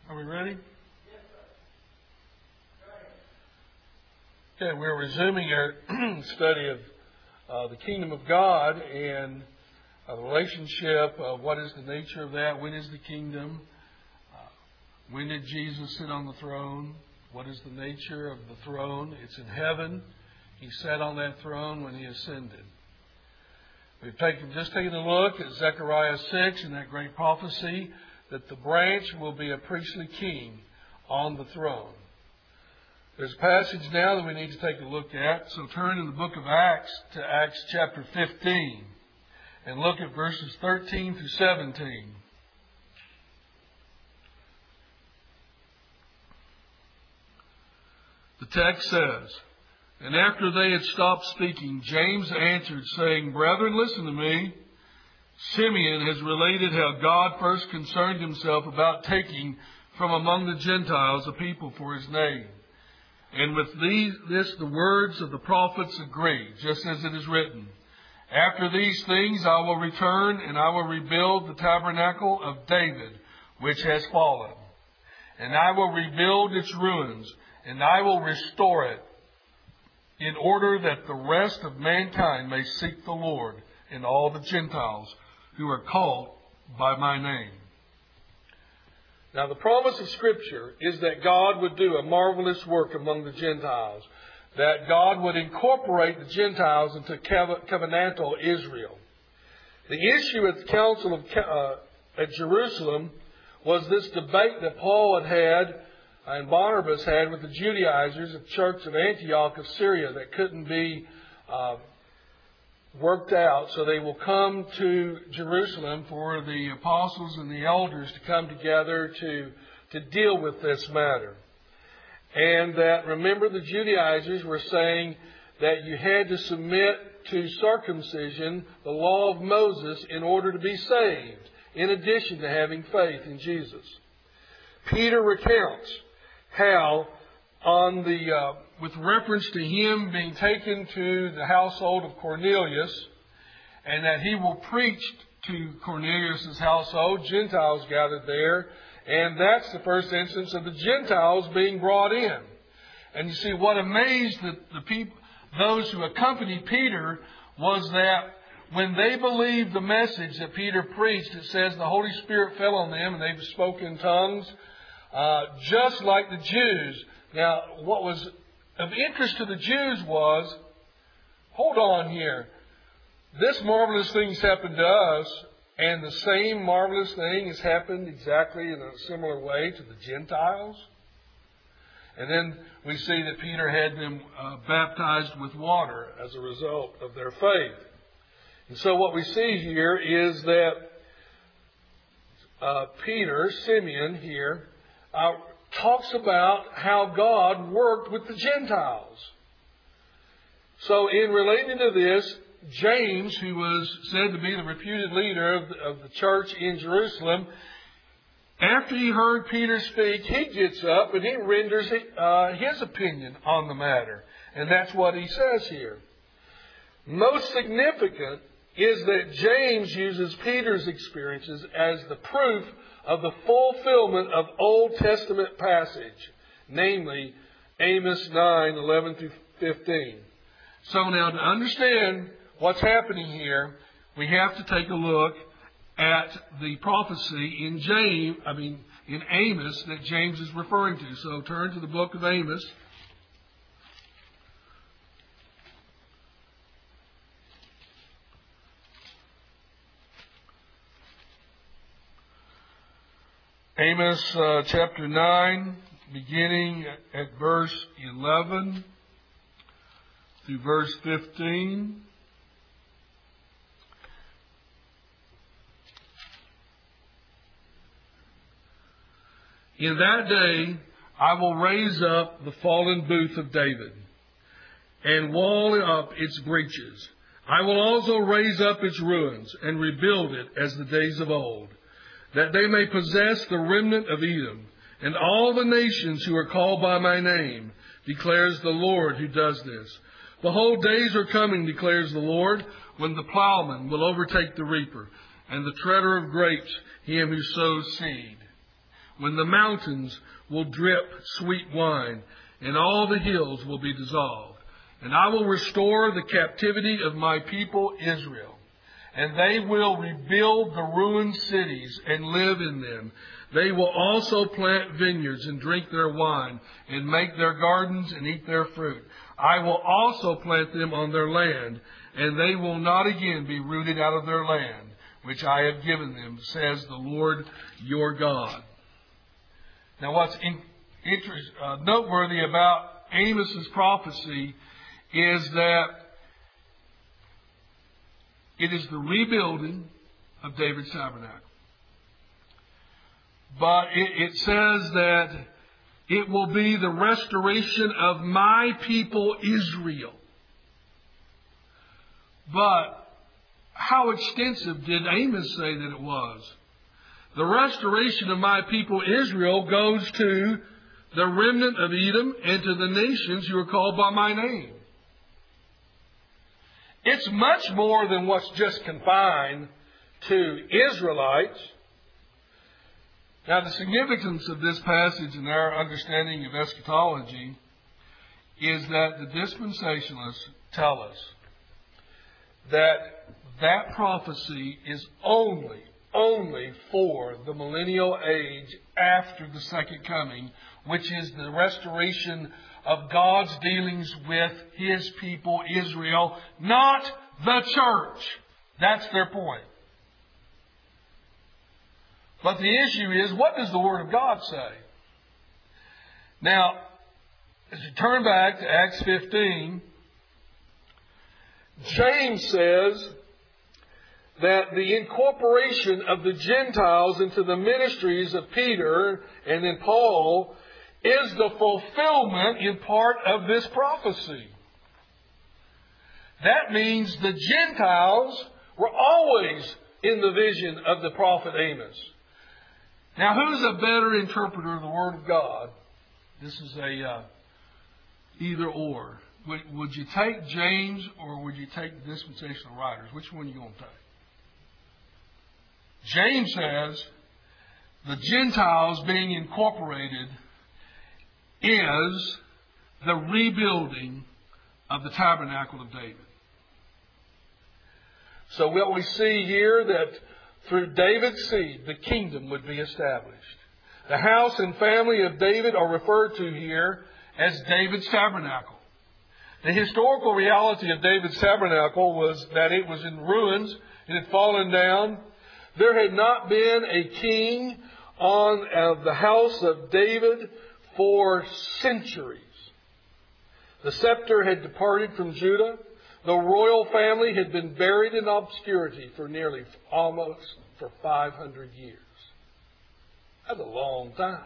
Are we ready? Okay, we're resuming our study of the kingdom of God and the relationship of what is the nature of that, when is the kingdom, when did Jesus sit on the throne, what is the nature of the throne. It's in heaven. He sat on that throne when He ascended. We've just taken a look at Zechariah 6 and that great prophecy that the branch will be a priestly king on the throne. There's a passage now that we need to take a look at. So turn in the book of Acts to Acts chapter 15 and look at verses 13 through 17. The text says, "And after they had stopped speaking, James answered, saying, 'Brethren, listen to me. Simeon has related how God first concerned Himself about taking from among the Gentiles a people for His name. And with this the words of the prophets agree, just as it is written, After these things I will return, and I will rebuild the tabernacle of David, which has fallen. And I will rebuild its ruins, and I will restore it, in order that the rest of mankind may seek the Lord, and all the Gentiles who are called by my name.'" Now the promise of Scripture is that God would do a marvelous work among the Gentiles, that God would incorporate the Gentiles into covenantal Israel. The issue at the Council at Jerusalem was this debate that Paul had and Barnabas had with the Judaizers of the Church of Antioch of Syria that couldn't be worked out. So they will come to Jerusalem for the apostles and the elders to come together to deal with this matter. And that, remember, the Judaizers were saying that you had to submit to circumcision, the law of Moses, in order to be saved, in addition to having faith in Jesus. Peter recounts how with reference to him being taken to the household of Cornelius, and that he will preach to Cornelius' household, Gentiles gathered there, and that's the first instance of the Gentiles being brought in. And you see, what amazed the people, those who accompanied Peter, was that when they believed the message that Peter preached, it says the Holy Spirit fell on them and they spoke in tongues, just like the Jews. Now, what was of interest to the Jews was, hold on here, this marvelous thing has happened to us, and the same marvelous thing has happened exactly in a similar way to the Gentiles. And then we see that Peter had them baptized with water as a result of their faith. And so what we see here is that Simeon here, talks about how God worked with the Gentiles. So in relating to this, James, who was said to be the reputed leader of the church in Jerusalem, after he heard Peter speak, he gets up and he renders his opinion on the matter. And that's what he says here. Most significant is that James uses Peter's experiences as the proof of the fulfillment of Old Testament passage, namely Amos 9:11 through 15. So now to understand what's happening here, we have to take a look at the prophecy in Amos that James is referring to. So turn to the book of Amos. Amos chapter 9, beginning at verse 11 through verse 15. "In that day I will raise up the fallen booth of David, and wall up its breaches. I will also raise up its ruins, and rebuild it as the days of old, that they may possess the remnant of Edom, and all the nations who are called by my name, declares the Lord who does this. Behold, days are coming, declares the Lord, when the plowman will overtake the reaper, and the treader of grapes him who sows seed. when the mountains will drip sweet wine, and all the hills will be dissolved. And I will restore the captivity of my people Israel, and they will rebuild the ruined cities and live in them. They will also plant vineyards and drink their wine, and make their gardens and eat their fruit. I will also plant them on their land, and they will not again be rooted out of their land, which I have given them, says the Lord your God. Now what's noteworthy about Amos's prophecy is that it is the rebuilding of David's tabernacle. But it says that it will be the restoration of my people Israel. But how extensive did Amos say that it was? The restoration of my people Israel goes to the remnant of Edom and to the nations who are called by my name. It's much more than what's just confined to Israelites. Now, the significance of this passage in our understanding of eschatology is that the dispensationalists tell us that that prophecy is only for the millennial age after the second coming, which is the restoration of God's dealings with His people Israel, not the church. That's their point. But the issue is, what does the Word of God say? Now, as you turn back to Acts 15, James says that the incorporation of the Gentiles into the ministries of Peter and then Paul is the fulfillment in part of this prophecy. That means the Gentiles were always in the vision of the prophet Amos. Now, who's a better interpreter of the Word of God? This is a either or. Would you take James or would you take the dispensational writers? Which one are you going to take? James says the Gentiles being incorporated is the rebuilding of the tabernacle of David. So what we see here, that through David's seed, the kingdom would be established. The house and family of David are referred to here as David's tabernacle. The historical reality of David's tabernacle was that it was in ruins. It had fallen down. There had not been a king on the house of David for centuries. The scepter had departed from Judah. The royal family had been buried in obscurity for almost 500 years. That's a long time.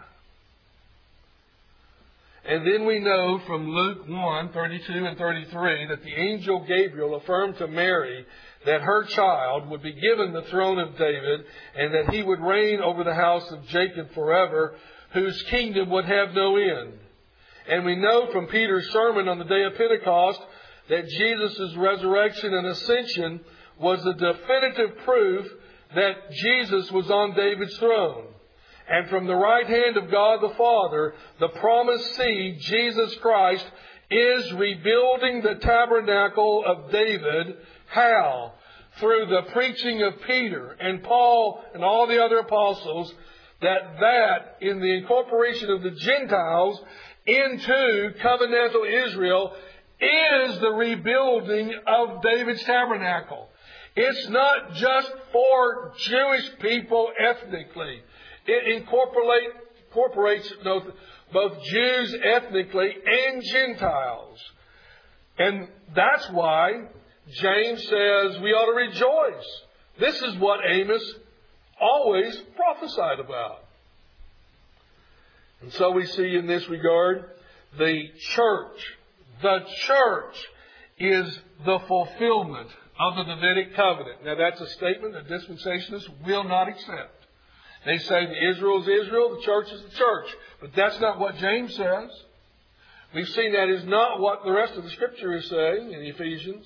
And then we know from Luke 1:32 and 33 that the angel Gabriel affirmed to Mary that her child would be given the throne of David and that he would reign over the house of Jacob forever, whose kingdom would have no end. And we know from Peter's sermon on the day of Pentecost that Jesus' resurrection and ascension was the definitive proof that Jesus was on David's throne. And from the right hand of God the Father, the promised seed, Jesus Christ, is rebuilding the tabernacle of David. How? Through the preaching of Peter and Paul and all the other apostles, that in the incorporation of the Gentiles into covenantal Israel is the rebuilding of David's tabernacle. It's not just for Jewish people ethnically. It incorporates both Jews ethnically and Gentiles. And that's why James says we ought to rejoice. This is what Amos always prophesied about. And so we see in this regard, the church is the fulfillment of the Davidic covenant. Now that's a statement that dispensationalists will not accept. They say the Israel is Israel, the church is the church. But that's not what James says. We've seen that is not what the rest of the Scripture is saying in Ephesians.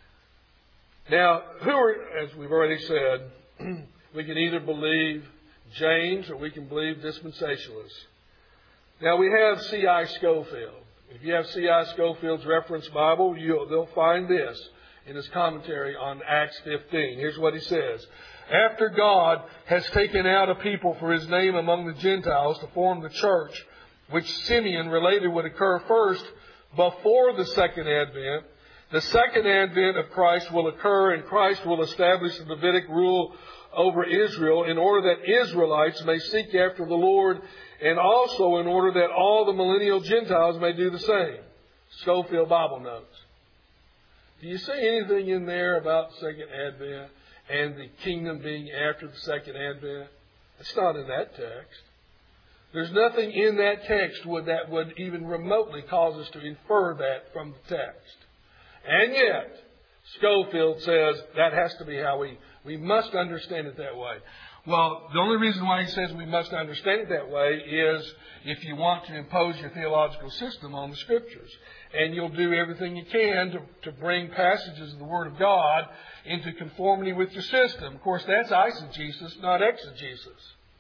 Now, as we've already said, we can either believe James, or we can believe dispensationalists. Now we have C.I. Scofield. If you have C.I. Scofield's reference Bible, they'll find this in his commentary on Acts 15. Here's what he says. After God has taken out a people for His name among the Gentiles to form the church, which Simeon related would occur first before the second advent, the second advent of Christ will occur, and Christ will establish the Davidic rule over Israel in order that Israelites may seek after the Lord, and also in order that all the millennial Gentiles may do the same. Scofield Bible Notes. Do you see anything in there about the second advent and the kingdom being after the second advent? It's not in that text. There's nothing in that text that would even remotely cause us to infer that from the text. And yet, Scofield says that has to be how we must understand it that way. Well, the only reason why he says we must understand it that way is if you want to impose your theological system on the Scriptures. And you'll do everything you can to bring passages of the Word of God into conformity with your system. Of course, that's eisegesis, not exegesis.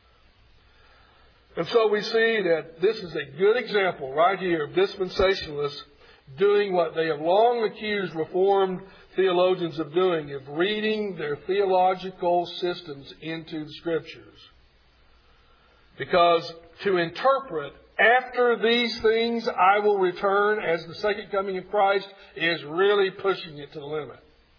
And so we see that this is a good example right here of dispensationalists doing what they have long accused Reformed theologians of doing, of reading their theological systems into the Scriptures. Because to interpret, after these things I will return as the second coming of Christ, is really pushing it to the limit.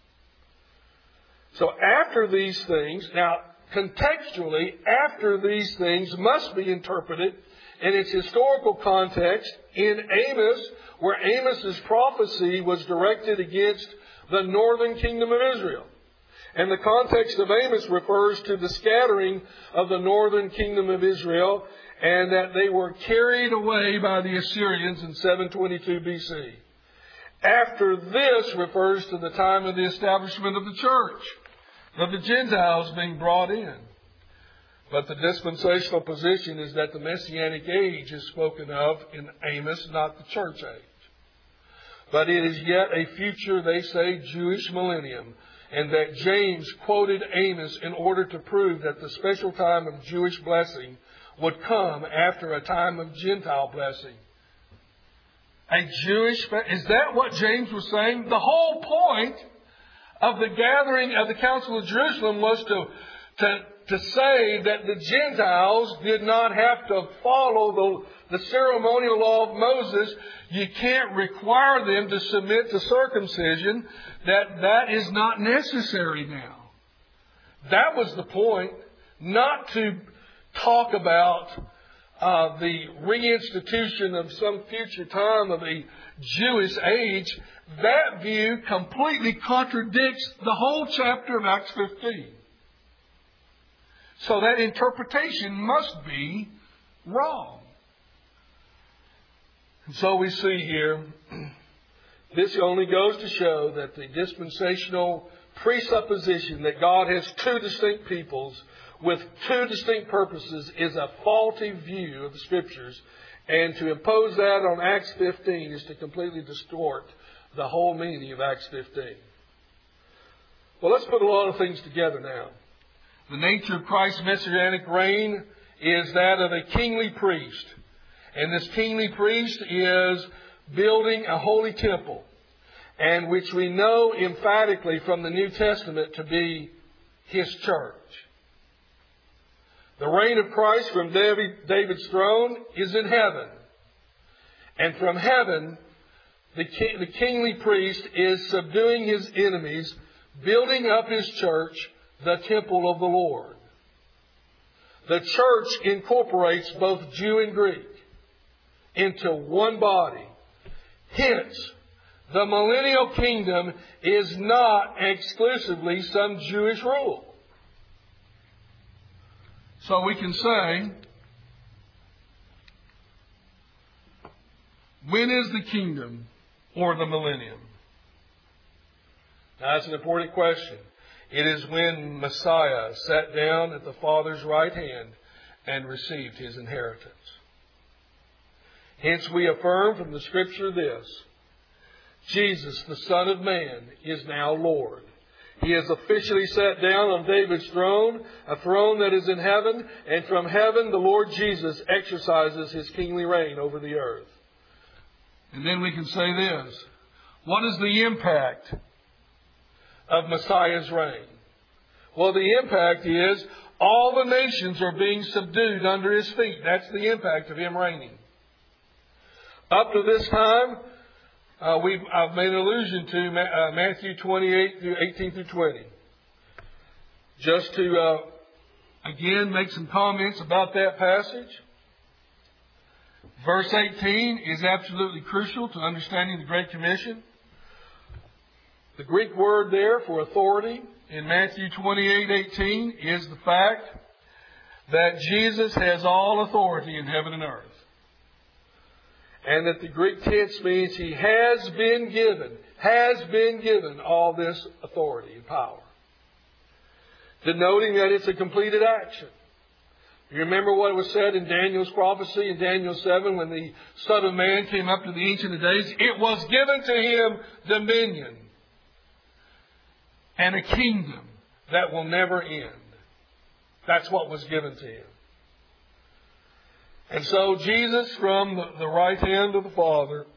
So after these things, now contextually, after these things must be interpreted in its historical context in Amos, where Amos's prophecy was directed against the northern kingdom of Israel. And the context of Amos refers to the scattering of the northern kingdom of Israel, and that they were carried away by the Assyrians in 722 BC. After this refers to the time of the establishment of the church, of the Gentiles being brought in. But the dispensational position is that the Messianic age is spoken of in Amos, not the church age. But it is yet a future, they say, Jewish millennium, and that James quoted Amos in order to prove that the special time of Jewish blessing would come after a time of Gentile blessing. Is that what James was saying? The whole point of the gathering of the Council of Jerusalem was to say that the Gentiles did not have to follow the ceremonial law of Moses. You can't require them to submit to circumcision. That is not necessary now. That was the point. Not to talk about the reinstitution of some future time of a Jewish age. That view completely contradicts the whole chapter of Acts 15. So that interpretation must be wrong. And so we see here, this only goes to show that the dispensational presupposition that God has two distinct peoples with two distinct purposes is a faulty view of the Scriptures. And to impose that on Acts 15 is to completely distort the whole meaning of Acts 15. Well, let's put a lot of things together now. The nature of Christ's messianic reign is that of a kingly priest. And this kingly priest is building a holy temple, and which we know emphatically from the New Testament to be His church. The reign of Christ from David's throne is in heaven. And from heaven, the kingly priest is subduing his enemies, building up His church, the temple of the Lord. The church incorporates both Jew and Greek into one body. Hence, the millennial kingdom is not exclusively some Jewish rule. So we can say, when is the kingdom or the millennium? Now, that's an important question. It is when Messiah sat down at the Father's right hand and received His inheritance. Hence we affirm from the Scripture this: Jesus, the Son of Man, is now Lord. He has officially sat down on David's throne, a throne that is in heaven, and from heaven the Lord Jesus exercises His kingly reign over the earth. And then we can say this. What is the impact of Messiah's reign? Well, the impact is all the nations are being subdued under His feet. That's the impact of Him reigning. Up to this time, I've made an allusion to Matthew 28, 18 through 20. Just to, again, make some comments about that passage. Verse 18 is absolutely crucial to understanding the Great Commission. The Greek word there for authority in Matthew 28:18 is the fact that Jesus has all authority in heaven and earth. And that the Greek tense means He has been given all this authority and power. Denoting that it's a completed action. You remember what was said in Daniel's prophecy in Daniel 7 when the Son of Man came up to the Ancient of Days? It was given to Him dominion and a kingdom that will never end. That's what was given to Him. And so Jesus, from the right hand of the Father,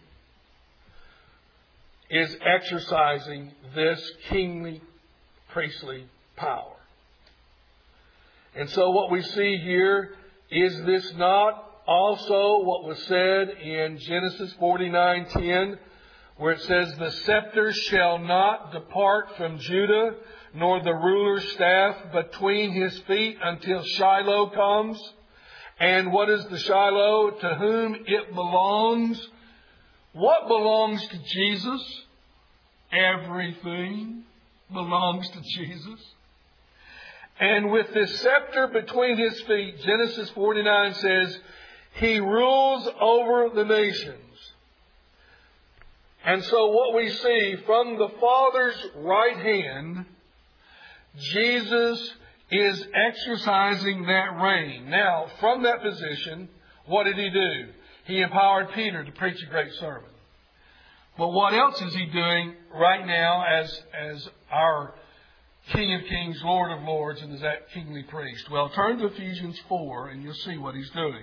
is exercising this kingly, priestly power. And so what we see here, is this not also what was said in Genesis 49:10, where it says, "The scepter shall not depart from Judah, nor the ruler's staff between His feet until Shiloh comes." And what is the Shiloh? To whom it belongs. What belongs to Jesus? Everything belongs to Jesus. And with this scepter between His feet, Genesis 49 says, He rules over the nations. And so what we see from the Father's right hand, Jesus is exercising that reign. Now, from that position, what did He do? He empowered Peter to preach a great sermon. But what else is He doing right now as our King of Kings, Lord of Lords, and as that kingly priest? Well, turn to Ephesians 4 and you'll see what He's doing.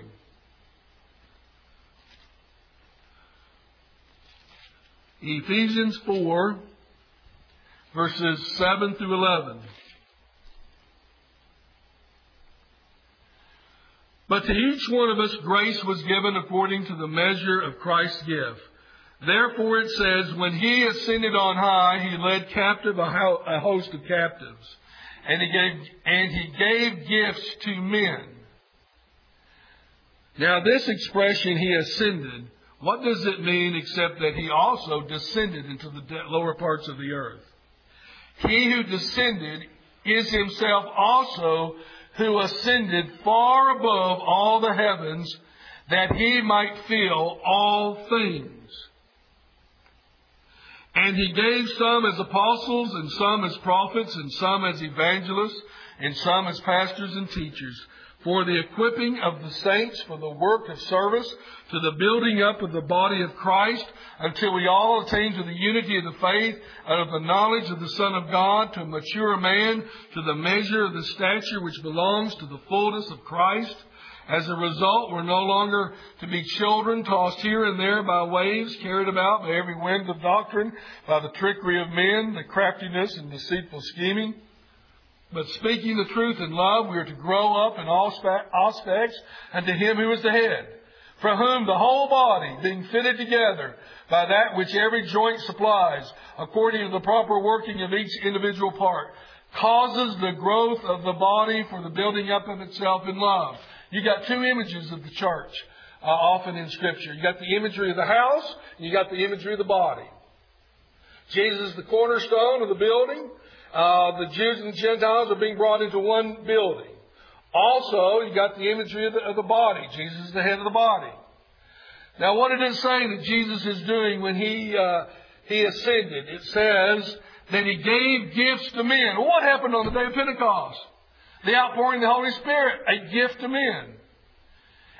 Ephesians 4, verses 7 through 11. But to each one of us grace was given according to the measure of Christ's gift. Therefore it says, when He ascended on high, He led captive a host of captives. And He gave gifts to men. Now this expression, He ascended, what does it mean except that He also descended into the lower parts of the earth? He who descended is Himself also who ascended far above all the heavens, that He might fill all things. And He gave some as apostles, and some as prophets, and some as evangelists, and some as pastors and teachers, for the equipping of the saints for the work of service, to the building up of the body of Christ, until we all attain to the unity of the faith and of the knowledge of the Son of God, to a mature man, to the measure of the stature which belongs to the fullness of Christ. As a result, we're no longer to be children tossed here and there by waves, carried about by every wind of doctrine, by the trickery of men, the craftiness and deceitful scheming. But speaking the truth in love, we are to grow up in all aspects unto Him who is the head, from whom the whole body, being fitted together by that which every joint supplies, according to the proper working of each individual part, causes the growth of the body for the building up of itself in love. You got two images of the church often in Scripture. You got the imagery of the house, and you got the imagery of the body. Jesus is the cornerstone of the building. The Jews and the Gentiles are being brought into one building. Also, you got the imagery of the body. Jesus is the head of the body. Now, what did it say that Jesus is doing when He ascended? It says that He gave gifts to men. Well, what happened on the day of Pentecost? The outpouring of the Holy Spirit, a gift to men.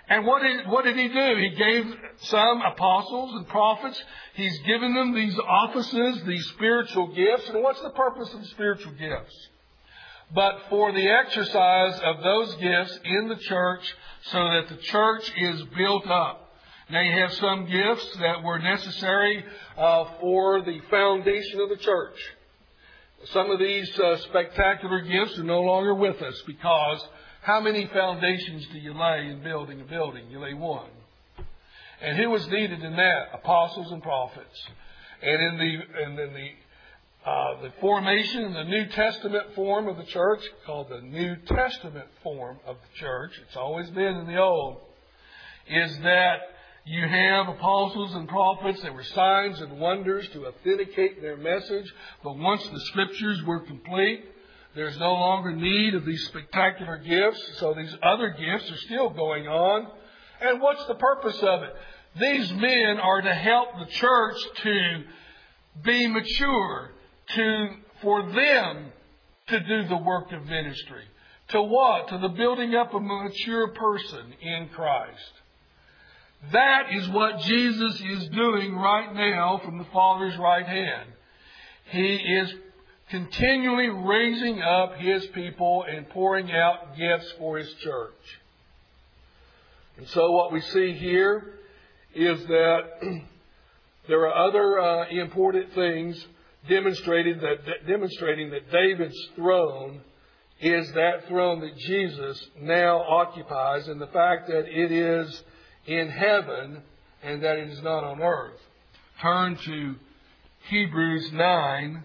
And what did He do? He gave some apostles and prophets. He's given them these offices, these spiritual gifts. And what's the purpose of the spiritual gifts? But for the exercise of those gifts in the church so that the church is built up. Now you have some gifts that were necessary for the foundation of the church. Some of these spectacular gifts are no longer with us because how many foundations do you lay in building a building? You lay one. And who was needed in that? Apostles and prophets. And in the formation in the New Testament form of the church, called the New Testament form of the church, it's always been in the Old, is that you have apostles and prophets. There were signs and wonders to authenticate their message. But once the Scriptures were complete, there's no longer need of these spectacular gifts. So these other gifts are still going on. And what's the purpose of it? These men are to help the church to be mature, for them to do the work of ministry. To what? To the building up of a mature person in Christ. That is what Jesus is doing right now from the Father's right hand. He is continually raising up His people and pouring out gifts for His church. And so what we see here is that there are other important things demonstrating that David's throne is that throne that Jesus now occupies, and the fact that it is in heaven and that it is not on earth. Turn to Hebrews 9,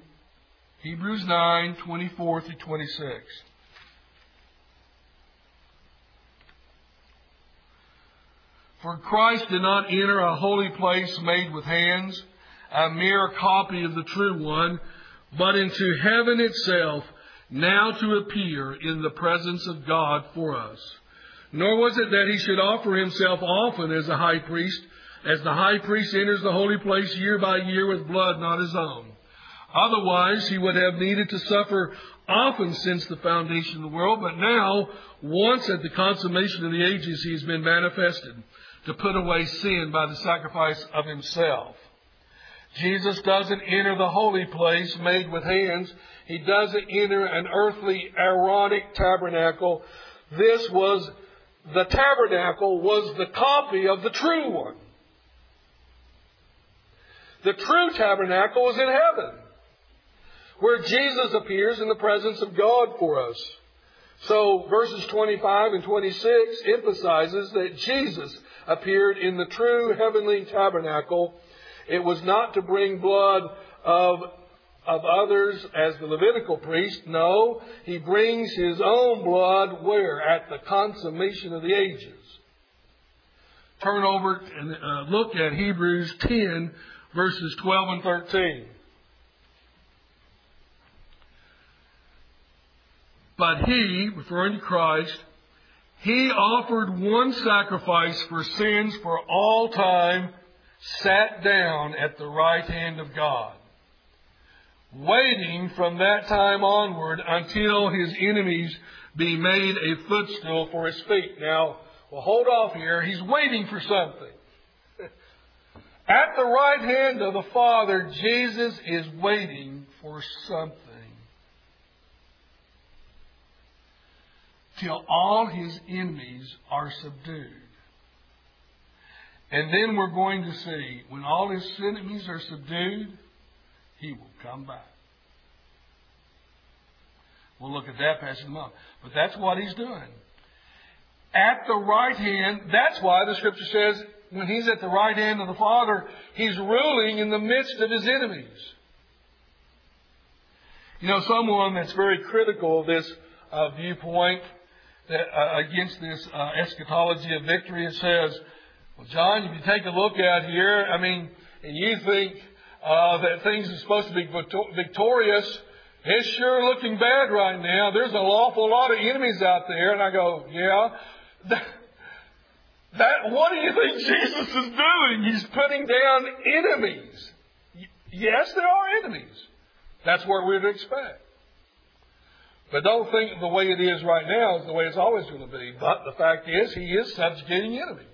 24 through 26. For Christ did not enter a holy place made with hands, a mere copy of the true one, but into heaven itself, now to appear in the presence of God for us. Nor was it that He should offer Himself often as a high priest, as the high priest enters the holy place year by year with blood not His own. Otherwise, He would have needed to suffer often since the foundation of the world. But now, once at the consummation of the ages, He has been manifested to put away sin by the sacrifice of Himself. Jesus doesn't enter the holy place made with hands. He doesn't enter an earthly Aaronic tabernacle. The tabernacle was the copy of the true one. The true tabernacle was in heaven, where Jesus appears in the presence of God for us. So verses 25 and 26 emphasizes that Jesus appeared in the true heavenly tabernacle. It was not to bring blood of others as the Levitical priest. No, He brings His own blood where? At the consummation of the ages. Turn over and look at Hebrews 10, verses 12 and 13. But He, referring to Christ, He offered one sacrifice for sins for all time, sat down at the right hand of God, waiting from that time onward until His enemies be made a footstool for His feet. Now, we'll hold off here. He's waiting for something. At the right hand of the Father, Jesus is waiting for something. Till all His enemies are subdued. And then we're going to see, when all His enemies are subdued, He will come back. We'll look at that passage in a moment. But that's what He's doing. At the right hand, that's why the Scripture says, when He's at the right hand of the Father, He's ruling in the midst of His enemies. You know, someone that's very critical of this viewpoint against this eschatology of victory, it says, well, John, if you take a look out here, and you think that things are supposed to be victorious, it's sure looking bad right now. There's an awful lot of enemies out there. And I go, yeah. What do you think Jesus is doing? He's putting down enemies. Yes, there are enemies. That's what we'd expect. But don't think the way it is right now is the way it's always going to be. But the fact is, He is subjugating enemies.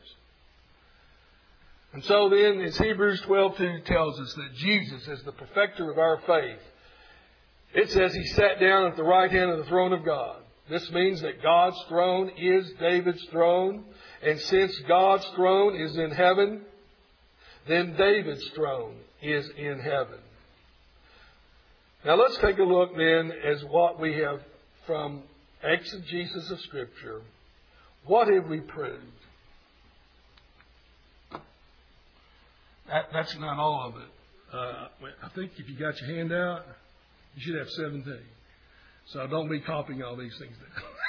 And so then, as Hebrews 12:2 tells us, that Jesus is the perfecter of our faith. It says He sat down at the right hand of the throne of God. This means that God's throne is David's throne. And since God's throne is in heaven, then David's throne is in heaven. Now let's take a look then as what we have from exegesis of Scripture. What have we proved? That's not all of it. I think if you got your hand out, you should have 17. So don't be copying all these things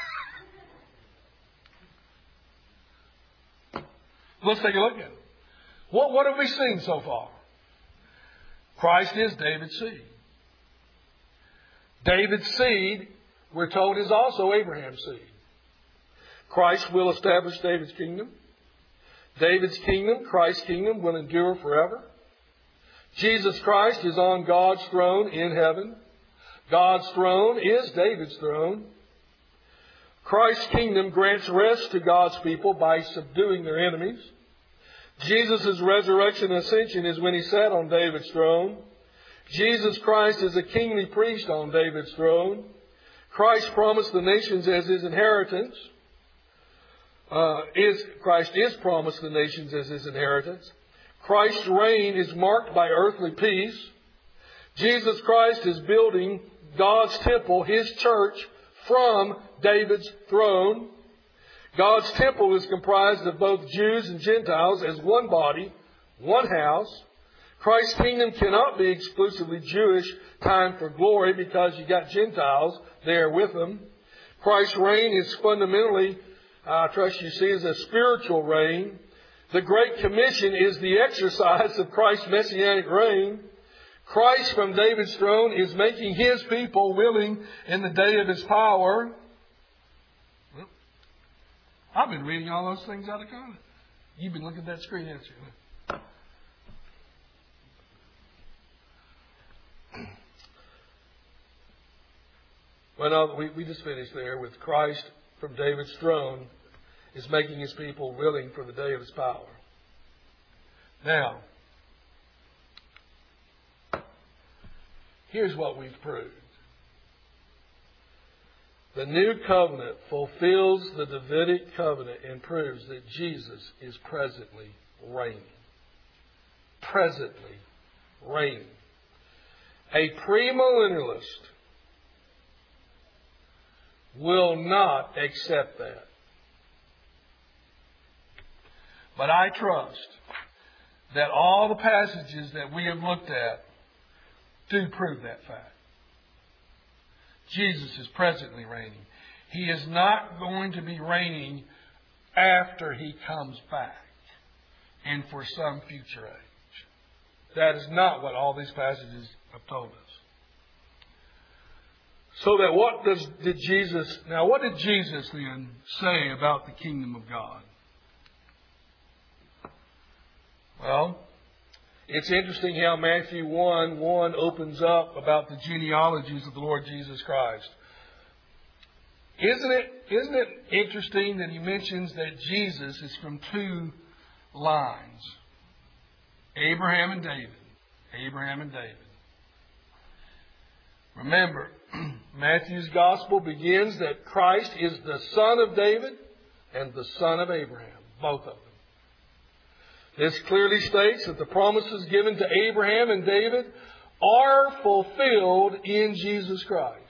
down. Let's take a look at it. What have we seen so far? Christ is David's seed. David's seed, we're told, is also Abraham's seed. Christ will establish David's kingdom. David's kingdom, Christ's kingdom, will endure forever. Jesus Christ is on God's throne in heaven. God's throne is David's throne. Christ's kingdom grants rest to God's people by subduing their enemies. Jesus' resurrection and ascension is when He sat on David's throne. Jesus Christ is a kingly priest on David's throne. Christ promised the nations as His inheritance. Christ is promised the nations as His inheritance. Christ's reign is marked by earthly peace. Jesus Christ is building God's temple, His church, from David's throne. God's temple is comprised of both Jews and Gentiles as one body, one house. Christ's kingdom cannot be exclusively Jewish, time for glory, because you got Gentiles there with them. Christ's reign is fundamentally, I trust you see, is a spiritual reign. The Great Commission is the exercise of Christ's messianic reign. Christ from David's throne is making His people willing in the day of His power. Well, I've been reading all those things out of context. You've been looking at that screen, haven't you? Well, no, we just finished there with Christ from David's throne is making His people willing for the day of His power. Now, here's what we've proved. The new covenant fulfills the Davidic covenant and proves that Jesus is presently reigning. Presently reigning. A premillennialist will not accept that. But I trust that all the passages that we have looked at do prove that fact. Jesus is presently reigning. He is not going to be reigning after He comes back and for some future age. That is not what all these passages have told us. So that what did Jesus then say about the kingdom of God? Well, it's interesting how Matthew 1:1 opens up about the genealogies of the Lord Jesus Christ. Isn't it interesting that He mentions that Jesus is from two lines? Abraham and David. Abraham and David. Remember, Matthew's Gospel begins that Christ is the son of David and the son of Abraham. Both of them. This clearly states that the promises given to Abraham and David are fulfilled in Jesus Christ.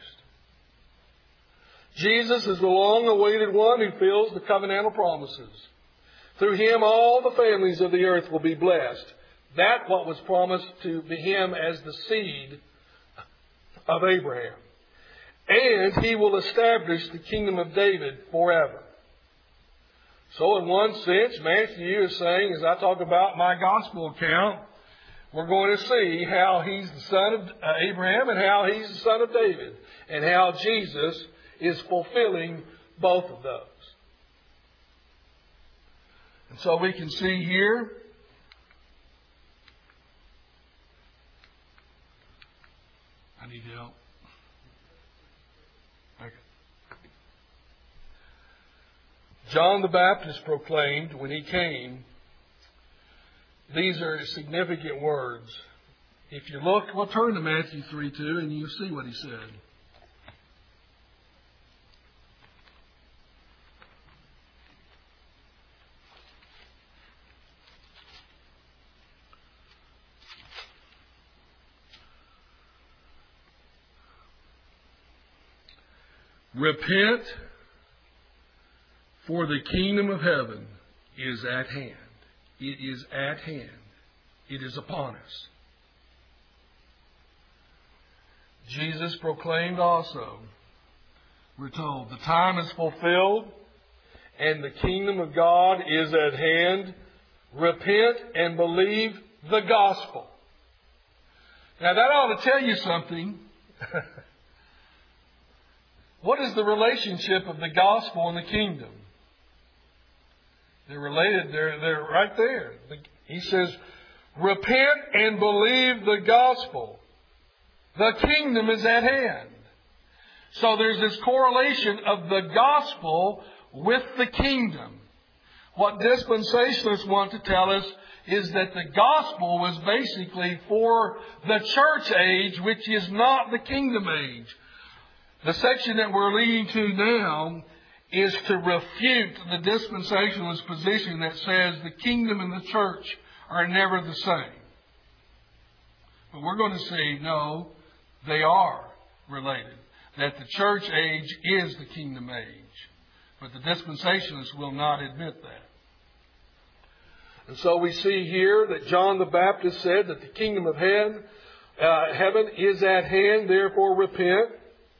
Jesus is the long-awaited one who fills the covenantal promises. Through Him, all the families of the earth will be blessed. That what was promised to Him as the seed of Abraham. And He will establish the kingdom of David forever. So in one sense, Matthew is saying, as I talk about my gospel account, we're going to see how He's the son of Abraham and how He's the son of David. And how Jesus is fulfilling both of those. And so we can see here, I need help. Okay. John the Baptist proclaimed when he came, these are significant words. If you look, we'll turn to Matthew 3:2 and you'll see what he said. Repent, for the kingdom of heaven is at hand. It is at hand. It is upon us. Jesus proclaimed also, we're told, the time is fulfilled and the kingdom of God is at hand. Repent and believe the gospel. Now that ought to tell you something. What is the relationship of the gospel and the kingdom? They're related. They're right there. He says, repent and believe the gospel. The kingdom is at hand. So there's this correlation of the gospel with the kingdom. What dispensationalists want to tell us is that the gospel was basically for the church age, which is not the kingdom age. The section that we're leading to now is to refute the dispensationalist position that says the kingdom and the church are never the same. But we're going to see, no, they are related. That the church age is the kingdom age. But the dispensationalists will not admit that. And so we see here that John the Baptist said that the kingdom of heaven is at hand, therefore repent.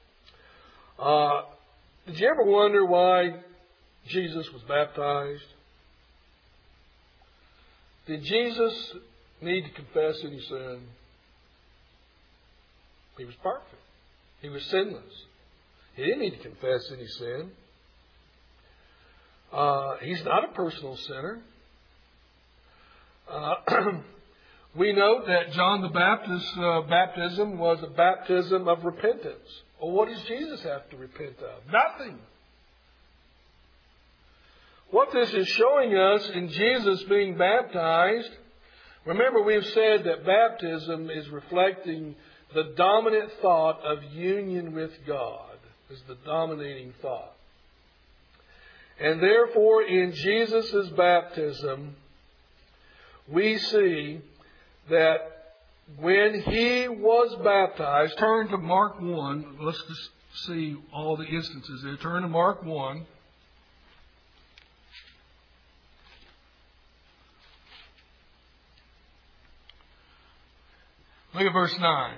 Did you ever wonder why Jesus was baptized? Did Jesus need to confess any sin? He was perfect. He was sinless. He didn't need to confess any sin. He's not a personal sinner. We know that John the Baptist's baptism was a baptism of repentance. Well, what does Jesus have to repent of? Nothing. What this is showing us in Jesus being baptized, remember we've said that baptism is reflecting the dominant thought of union with God, is the dominating thought. And therefore in Jesus' baptism, we see that when he was baptized, turn to Mark 1. Let's just see all the instances there. Turn to Mark 1. Look at verse 9.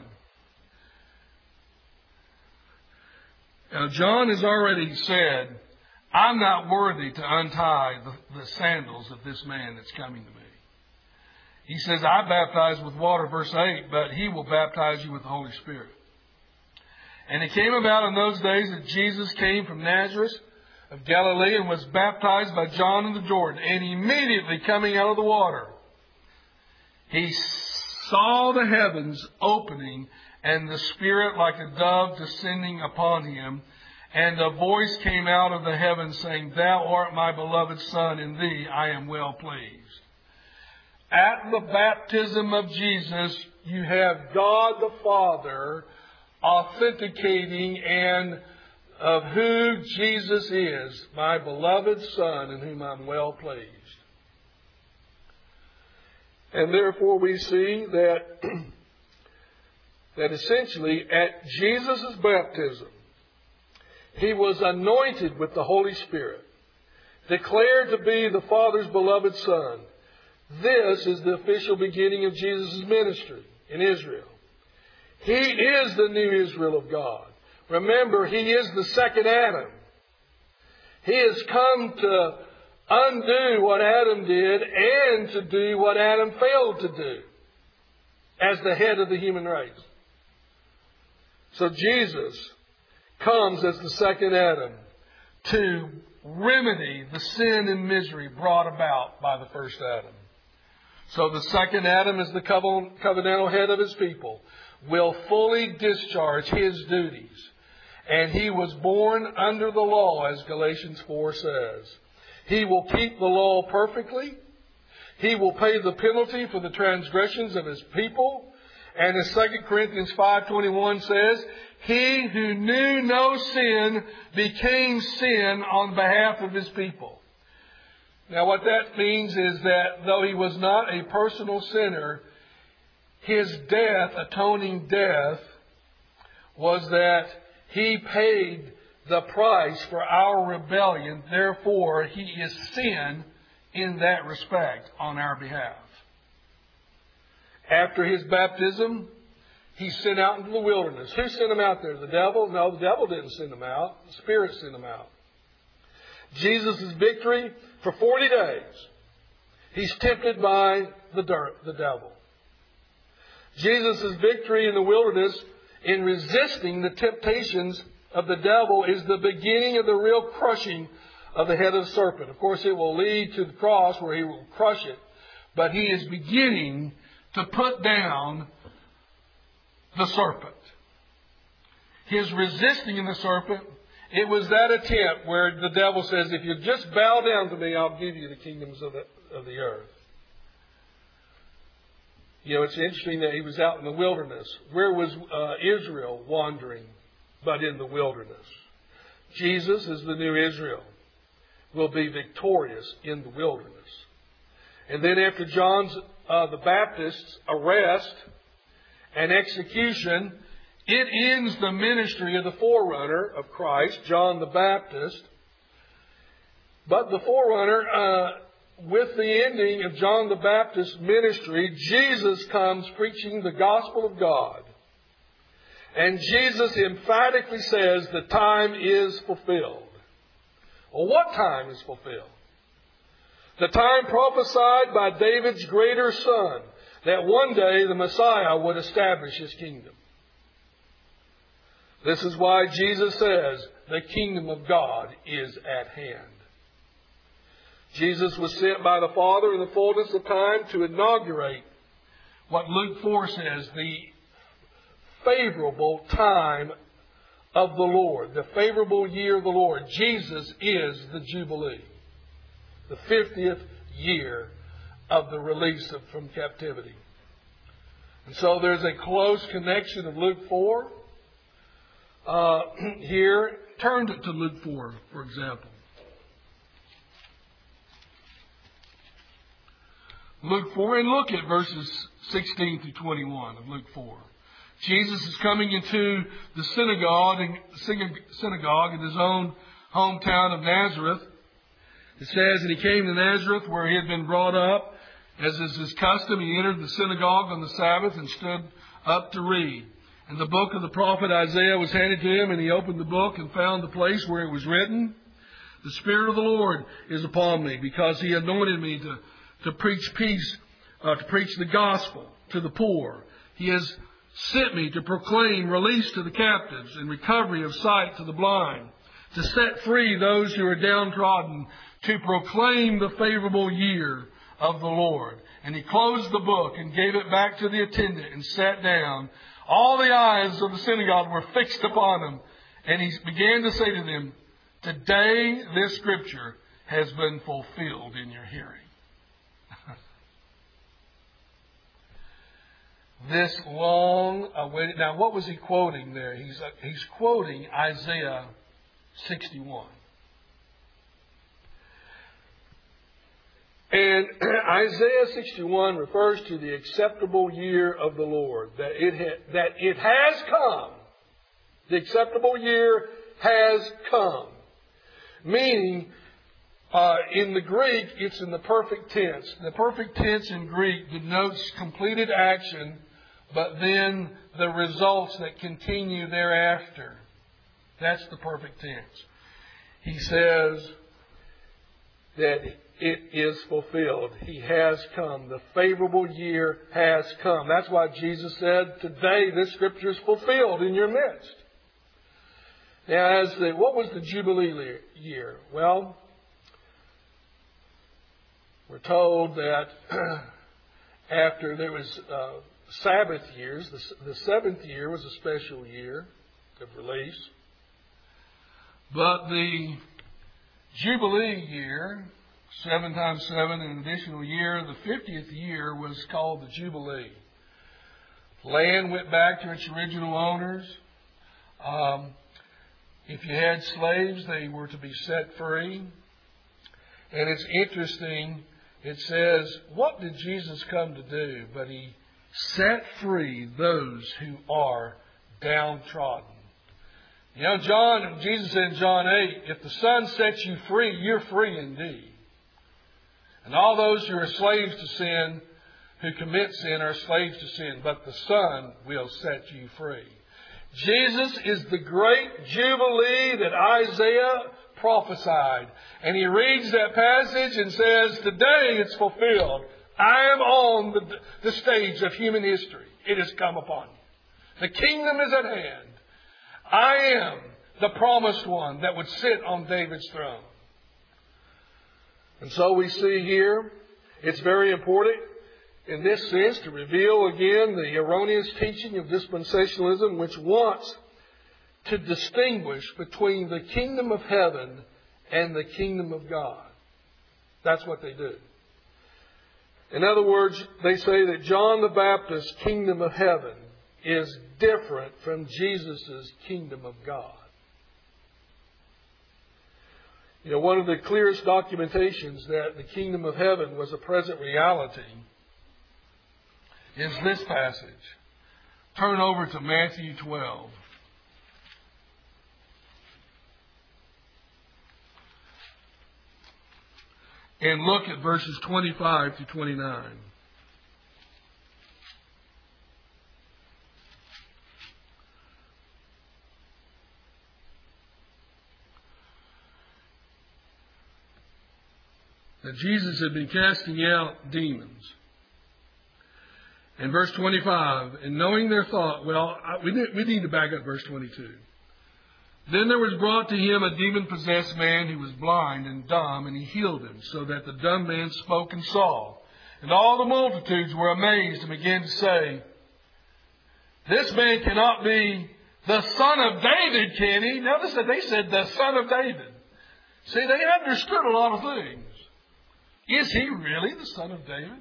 Now, John has already said, I'm not worthy to untie the sandals of this man that's coming to me. He says, I baptize with water, verse 8, but he will baptize you with the Holy Spirit. And it came about in those days that Jesus came from Nazareth of Galilee and was baptized by John in the Jordan. And immediately coming out of the water, he saw the heavens opening and the Spirit like a dove descending upon him. And a voice came out of the heavens saying, Thou art my beloved Son, in thee I am well pleased. At the baptism of Jesus, you have God the Father authenticating and of who Jesus is, my beloved Son, in whom I'm well pleased. And therefore we see that essentially at Jesus' baptism, he was anointed with the Holy Spirit, declared to be the Father's beloved Son. This is the official beginning of Jesus' ministry in Israel. He is the new Israel of God. Remember, he is the second Adam. He has come to undo what Adam did and to do what Adam failed to do as the head of the human race. So Jesus comes as the second Adam to remedy the sin and misery brought about by the first Adam. So the second Adam, as the covenantal head of his people, will fully discharge his duties. And he was born under the law, as Galatians 4 says. He will keep the law perfectly. He will pay the penalty for the transgressions of His people. And as 2 Corinthians 5:21 says, He who knew no sin became sin on behalf of His people. Now what that means is that though He was not a personal sinner, His death, atoning death, was that He paid the price for our rebellion. Therefore, He is sin in that respect on our behalf. After His baptism, He's sent out into the wilderness. Who sent Him out there? The devil? No, the devil didn't send Him out. The Spirit sent Him out. Jesus' victory for 40 days. He's tempted by the devil. Jesus' victory in the wilderness in resisting the temptations of the devil is the beginning of the real crushing of the head of the serpent. Of course, it will lead to the cross where He will crush it. But He is beginning to put down the serpent. His resisting in the serpent, it was that attempt where the devil says, if you just bow down to me, I'll give you the kingdoms of the earth. You know, it's interesting that He was out in the wilderness. Where was Israel wandering? But in the wilderness. Jesus is the new Israel. Will be victorious in the wilderness. And then after John's the Baptist's arrest and execution, it ends the ministry of the forerunner of Christ, John the Baptist. But the forerunner, with the ending of John the Baptist's ministry, Jesus comes preaching the gospel of God. And Jesus emphatically says the time is fulfilled. Well, what time is fulfilled? The time prophesied by David's greater son, that one day the Messiah would establish His kingdom. This is why Jesus says the kingdom of God is at hand. Jesus was sent by the Father in the fullness of time to inaugurate what Luke 4 says, the favorable time of the Lord, the favorable year of the Lord. Jesus is the Jubilee, the 50th year of the release from captivity. And so there's a close connection of Luke 4 here. Turn to Luke 4, for example. Luke 4, and look at verses 16 through 21 of Luke 4. Jesus is coming into the synagogue in His own hometown of Nazareth. It says, and He came to Nazareth where He had been brought up. As is His custom, He entered the synagogue on the Sabbath and stood up to read. And the book of the prophet Isaiah was handed to Him, and He opened the book and found the place where it was written, the Spirit of the Lord is upon me, because He anointed me to preach peace, to preach the gospel to the poor. He has sent me to proclaim release to the captives and recovery of sight to the blind, to set free those who are downtrodden, to proclaim the favorable year of the Lord. And He closed the book and gave it back to the attendant and sat down. All the eyes of the synagogue were fixed upon Him. And He began to say to them, today this scripture has been fulfilled in your hearing. This long awaited. Now, what was He quoting there? He's quoting Isaiah 61. And Isaiah 61 refers to the acceptable year of the Lord. That it has come. The acceptable year has come. Meaning, in the Greek, it's in the perfect tense. The perfect tense in Greek denotes completed action, but then the results that continue thereafter. That's the perfect tense. He says that it is fulfilled. He has come. The favorable year has come. That's why Jesus said, today this scripture is fulfilled in your midst. Now, what was the Jubilee year? Well, we're told that after there was Sabbath years, the seventh year was a special year of release. But the Jubilee year, 7 times 7, an additional year, the 50th year was called the Jubilee. Land went back to its original owners. If you had slaves, they were to be set free. And it's interesting, it says, what did Jesus come to do? But He set free those who are downtrodden. You know, Jesus said in John 8, if the Son sets you free, you're free indeed. And all those who are slaves to sin, who commit sin, are slaves to sin. But the Son will set you free. Jesus is the great Jubilee that Isaiah prophesied. And he reads that passage and says, today it's fulfilled. I am on the stage of human history. It has come upon you. The kingdom is at hand. I am the promised one that would sit on David's throne. And so we see here, it's very important in this sense to reveal again the erroneous teaching of dispensationalism, which wants to distinguish between the kingdom of heaven and the kingdom of God. That's what they do. In other words, they say that John the Baptist's kingdom of heaven is different from Jesus' kingdom of God. You know, one of the clearest documentations that the kingdom of heaven was a present reality is this passage. Turn over to Matthew 12. And look at verses 25 to 29. That Jesus had been casting out demons. And verse 25, and knowing their thought, we need to back up verse 22. Then there was brought to him a demon-possessed man who was blind and dumb, and he healed him, so that the dumb man spoke and saw. And all the multitudes were amazed and began to say, this man cannot be the son of David, can he? Notice that they said the son of David. See, they understood a lot of things. Is he really the son of David?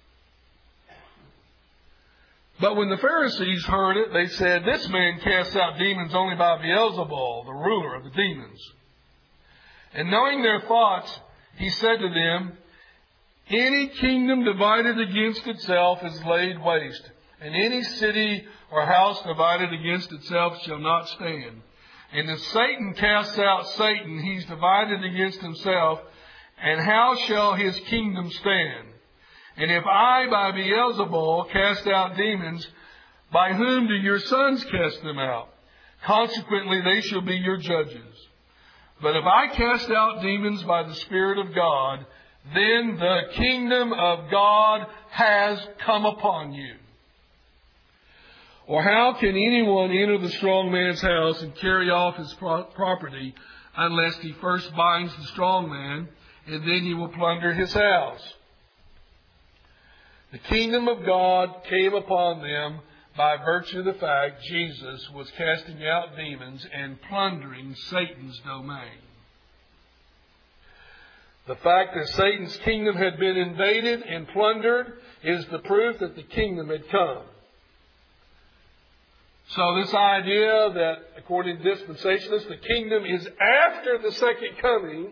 But when the Pharisees heard it, they said, this man casts out demons only by Beelzebul, the ruler of the demons. And knowing their thoughts, he said to them, any kingdom divided against itself is laid waste, and any city or house divided against itself shall not stand. And if Satan casts out Satan, he's divided against himself, and how shall his kingdom stand? And if I by Beelzebul cast out demons, by whom do your sons cast them out? Consequently, they shall be your judges. But if I cast out demons by the Spirit of God, then the kingdom of God has come upon you. Or how can anyone enter the strong man's house and carry off his property unless he first binds the strong man, and then he will plunder his house? The kingdom of God came upon them by virtue of the fact Jesus was casting out demons and plundering Satan's domain. The fact that Satan's kingdom had been invaded and plundered is the proof that the kingdom had come. So this idea that, according to dispensationalists, the kingdom is after the second coming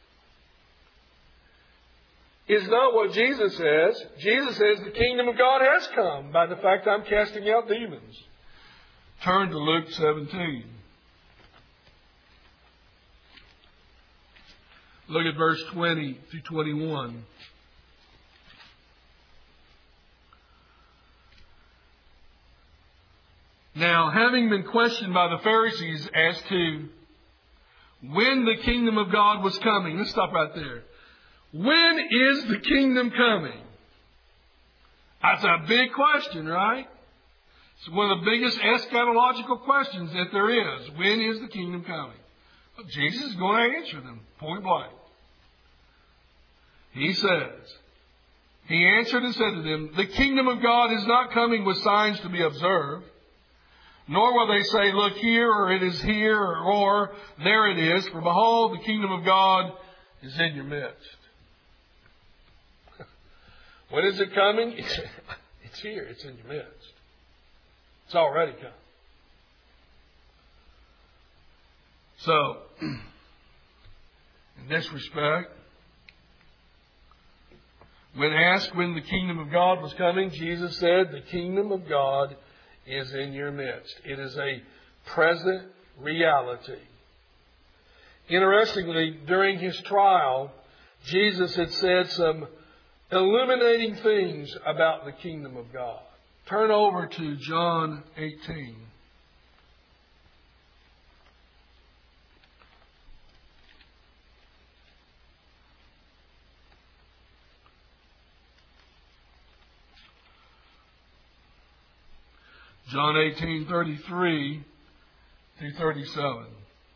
is not what Jesus says. Jesus says the kingdom of God has come by the fact I'm casting out demons. Turn to Luke 17. Look at verse 20 to 21. Now, having been questioned by the Pharisees as to when the kingdom of God was coming, let's stop right there. When is the kingdom coming? That's a big question, right? It's one of the biggest eschatological questions that there is. When is the kingdom coming? Well, Jesus is going to answer them point blank. He says, he answered and said to them, the kingdom of God is not coming with signs to be observed, nor will they say, look here, or it is here, or there it is. For behold, the kingdom of God is in your midst. When is it coming? It's here. It's in your midst. It's already come. So, in this respect, when asked when the kingdom of God was coming, Jesus said, the kingdom of God is in your midst. It is a present reality. Interestingly, during his trial, Jesus had said some illuminating things about the kingdom of God. Turn over to John 18. John 18:33 through 37.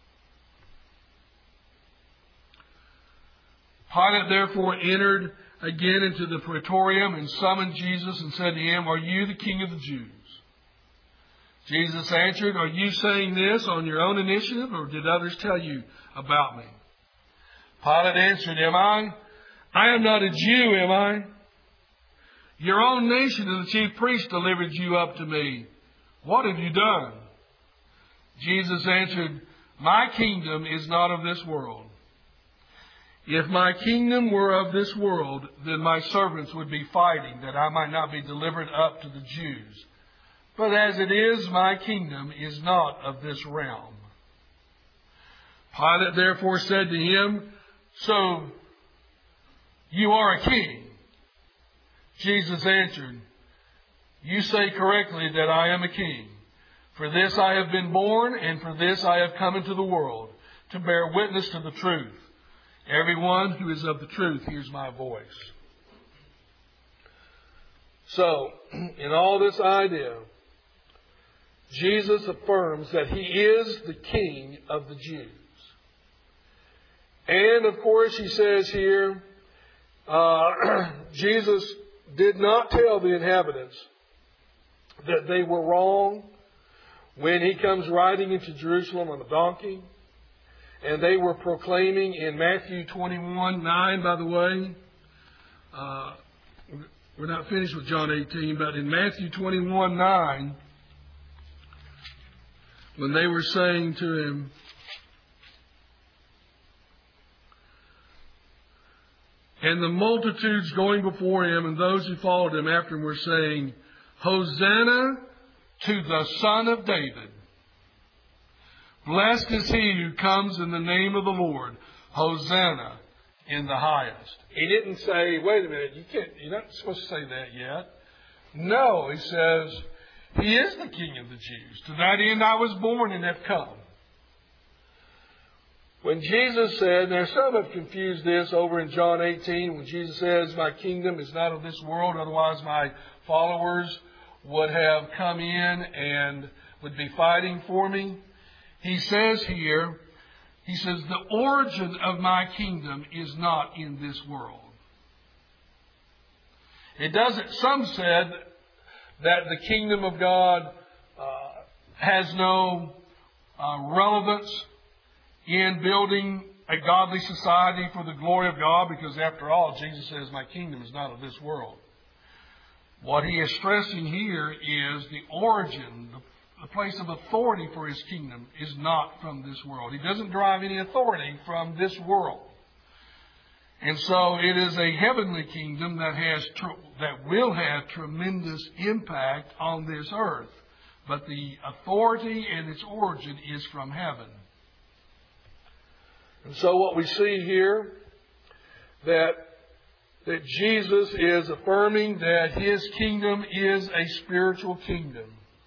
Pilate therefore entered again into the praetorium and summoned Jesus and said to him, "Are you the king of the Jews?" Jesus answered, "Are you saying this on your own initiative, or did others tell you about me?" Pilate answered, I am not a Jew, am I? Your own nation and the chief priests delivered you up to me. What have you done? Jesus answered, my kingdom is not of this world. If my kingdom were of this world, then my servants would be fighting, that I might not be delivered up to the Jews. But as it is, my kingdom is not of this realm. Pilate therefore said to him, so you are a king? Jesus answered, you say correctly that I am a king. For this I have been born, and for this I have come into the world, to bear witness to the truth. Everyone who is of the truth hears my voice. So, in all this idea, Jesus affirms that he is the king of the Jews. And of course, he says here, Jesus did not tell the inhabitants that they were wrong when he comes riding into Jerusalem on a donkey. And they were proclaiming in Matthew 21:9, by the way. We're not finished with John 18, but in Matthew 21:9, when they were saying to him, and the multitudes going before him and those who followed him after him were saying, Hosanna to the Son of David. Blessed is he who comes in the name of the Lord. Hosanna in the highest. He didn't say, wait a minute, you're not supposed to say that yet. No, he says, he is the King of the Jews. To that end I was born and have come. When Jesus said, now some have confused this over in John 18, when Jesus says, my kingdom is not of this world, otherwise my followers would have come in and would be fighting for me. He says here, he says, the origin of my kingdom is not in this world. It doesn't, some said that the kingdom of God has no relevance in building a godly society for the glory of God, because after all, Jesus says, my kingdom is not of this world. What he is stressing here is the origin, the place of authority for his kingdom is not from this world. He doesn't derive any authority from this world. And so it is a heavenly kingdom that will have tremendous impact on this earth. But the authority and its origin is from heaven. And so what we see here, that Jesus is affirming that his kingdom is a spiritual kingdom.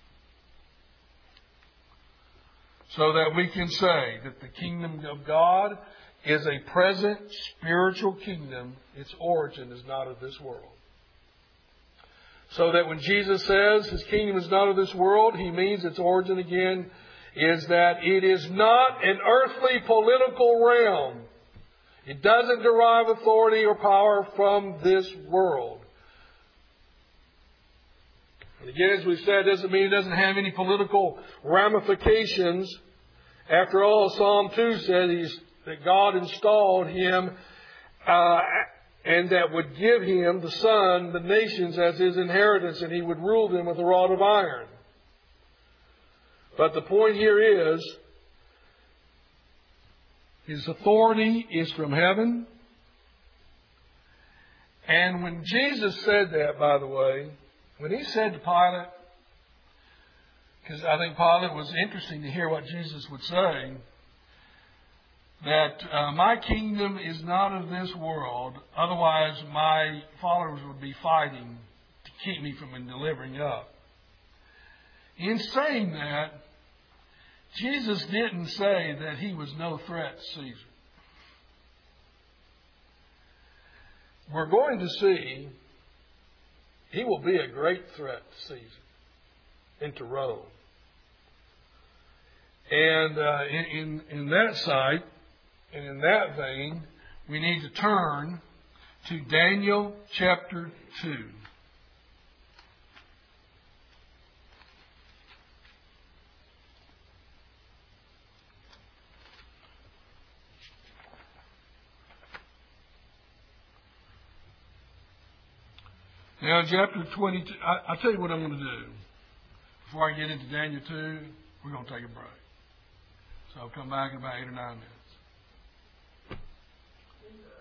So that we can say that the kingdom of God is a present spiritual kingdom. Its origin is not of this world. So that when Jesus says his kingdom is not of this world, he means its origin again is that it is not an earthly political realm. It doesn't derive authority or power from this world. And again, as we've said, it doesn't mean it doesn't have any political ramifications. After all, Psalm 2 said that God installed him and that would give him, the Son, the nations as his inheritance, and he would rule them with a rod of iron. But the point here is, his authority is from heaven. And when Jesus said that, by the way, when he said to Pilate, because I think Pilate was interesting to hear what Jesus would say, that my kingdom is not of this world, otherwise my followers would be fighting to keep me from delivering up. In saying that, Jesus didn't say that he was no threat to Caesar. We're going to see he will be a great threat to Caesar and to Rome. And in that sight, and in that vein, we need to turn to Daniel chapter 2. Now, chapter 22, I'll tell you what I'm going to do. Before I get into Daniel 2, we're going to take a break. So I'll come back in about 8 or 9 minutes.